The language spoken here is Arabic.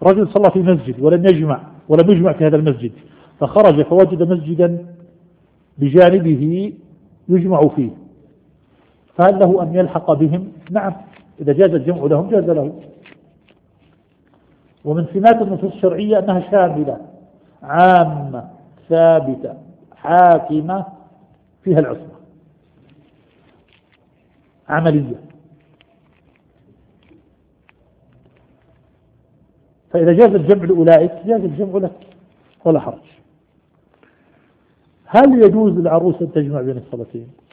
رجل صلى في مسجد ولم يجمع في هذا المسجد، فخرج فوجد مسجدا بجانبه يجمع فيه، فهل له أن يلحق بهم؟ نعم، إذا جاز الجمع لهم جاز له. ومن سمات النصوص الشرعية أنها شاملة عامة ثابتة حاكمة فيها العصمة عملية. فإذا جاز الجمع لأولئك جاز الجمع لك ولا حرج. هل يجوز للعروس أن تجمع بين الصلاتين؟